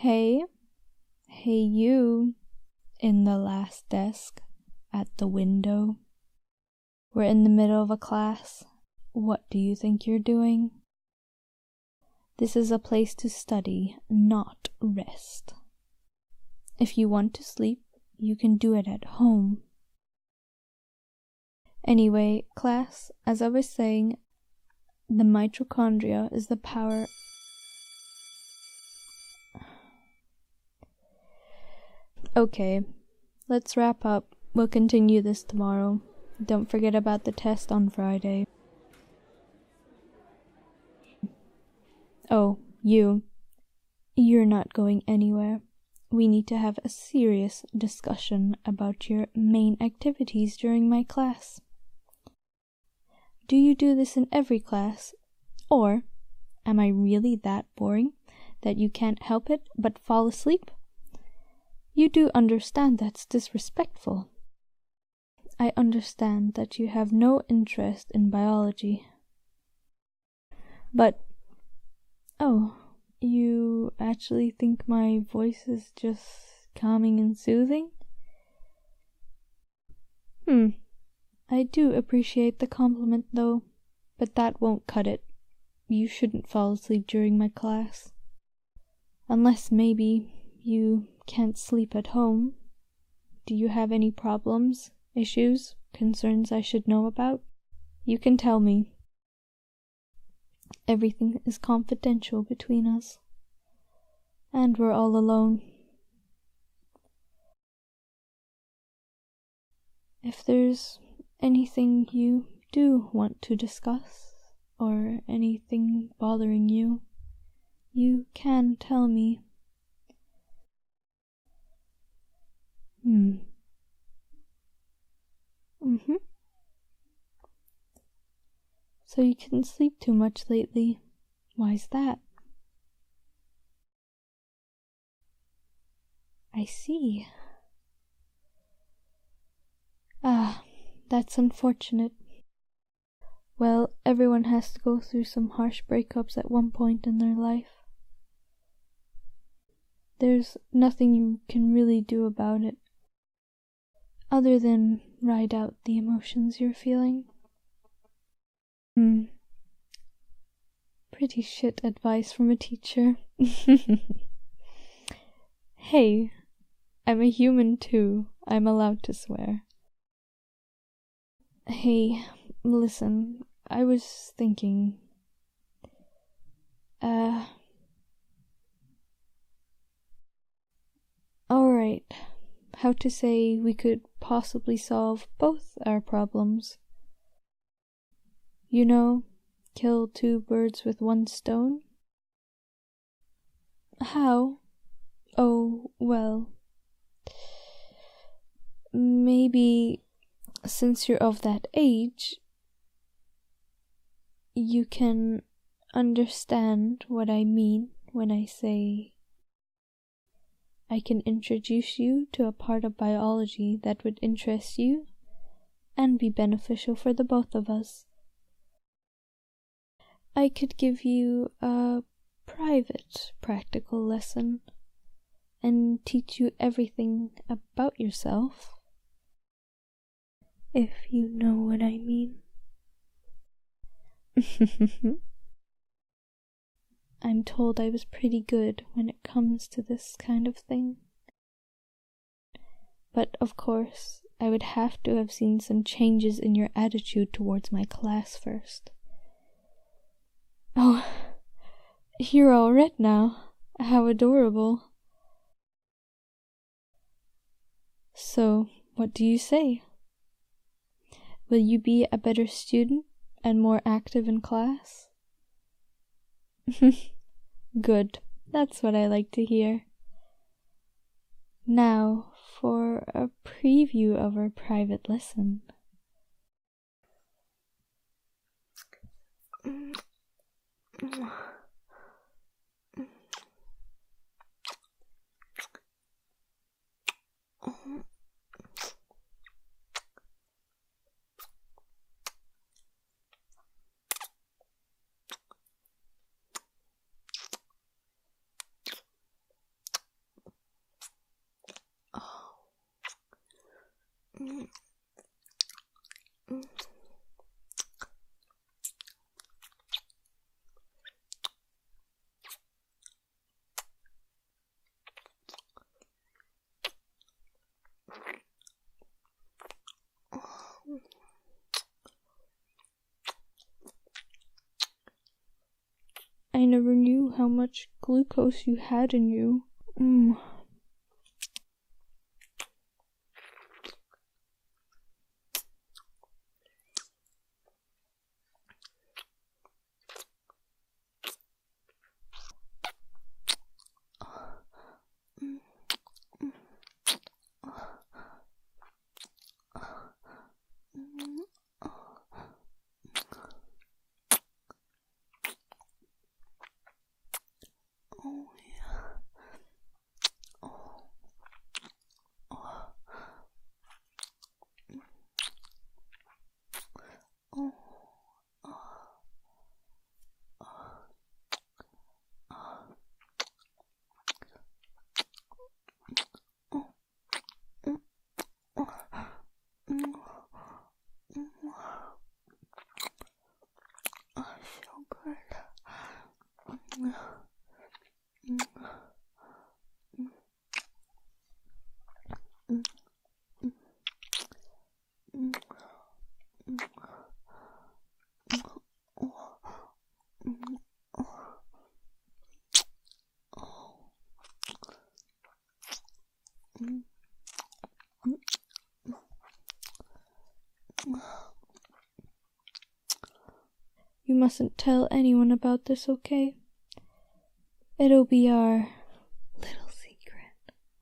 Hey, hey you, in the last desk, at the window. We're in the middle of a class. What do you think you're doing? This is a place to study, not rest. If you want to sleep, you can do it at home. Anyway, class, as I was saying, the mitochondria is the power. Okay, let's wrap up. We'll continue this tomorrow. Don't forget about the test on Friday. Oh, you're not going anywhere. We need to have a serious discussion about your main activities during my class. Do you do this in every class? Or am I really that boring that you can't help it but fall asleep? You do understand that's disrespectful. I understand that you have no interest in biology. But, oh, you actually think my voice is just calming and soothing? I do appreciate the compliment, though, but that won't cut it. You shouldn't fall asleep during my class. Unless maybe you can't sleep at home. Do you have any problems, issues, concerns I should know about? You can tell me. Everything is confidential between us. And we're all alone. If there's anything you do want to discuss, or anything bothering you, you can tell me. So you couldn't sleep too much lately. Why's that? I see. That's unfortunate. Well, everyone has to go through some harsh breakups at one point in their life. There's nothing you can really do about it, other than ride out the emotions you're feeling. Pretty shit advice from a teacher. Hey, I'm a human too. I'm allowed to swear. Hey, listen, I was thinking. Alright, how to say we could possibly solve both our problems. You know, kill two birds with one stone? How? Oh, well, maybe since you're of that age, you can understand what I mean when I say I can introduce you to a part of biology that would interest you and be beneficial for the both of us. I could give you a private practical lesson and teach you everything about yourself, if you know what I mean. I'm told I was pretty good when it comes to this kind of thing. But of course, I would have to have seen some changes in your attitude towards my class first. Oh, you're all red now. How adorable. So, what do you say? Will you be a better student and more active in class? Good, that's what I like to hear. Now, for a preview of our private lesson. I never knew how much glucose you had in you. You mustn't tell anyone about this, okay? It'll be our little secret.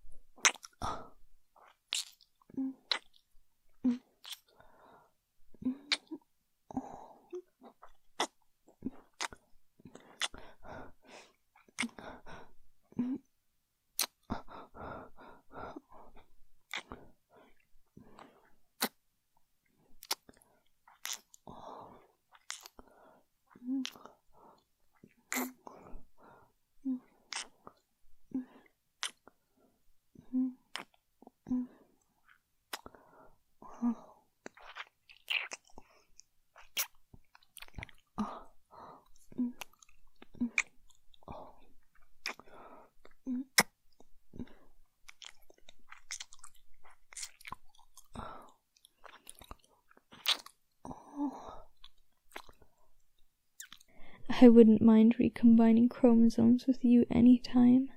I wouldn't mind recombining chromosomes with you anytime.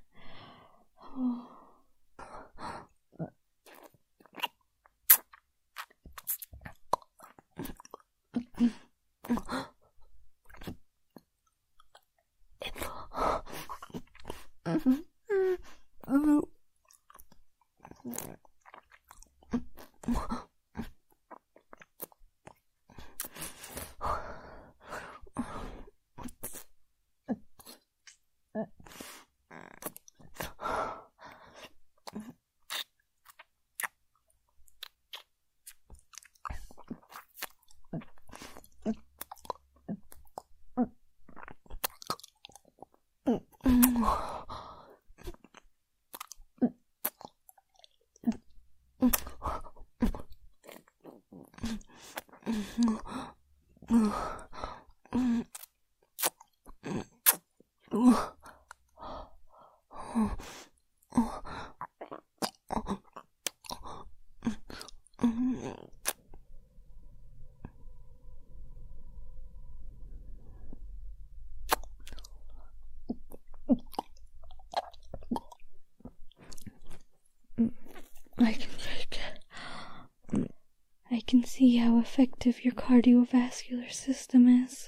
I can take it. I can see how effective your cardiovascular system is.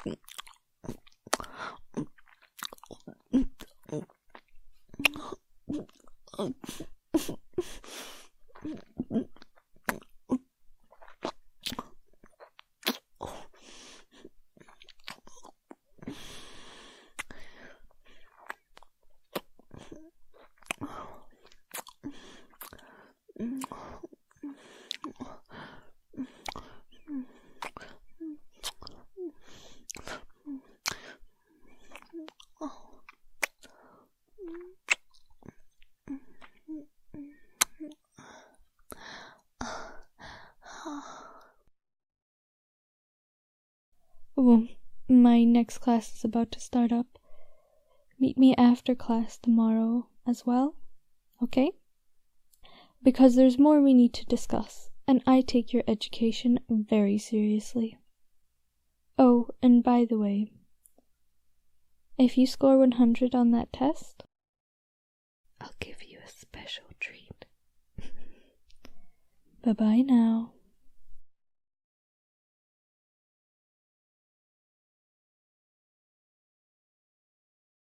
Well, my next class is about to start up. Meet me after class tomorrow as well, okay? Because there's more we need to discuss, and I take your education very seriously. Oh, and by the way, if you score 100 on that test, I'll give you a special treat. Bye-bye now.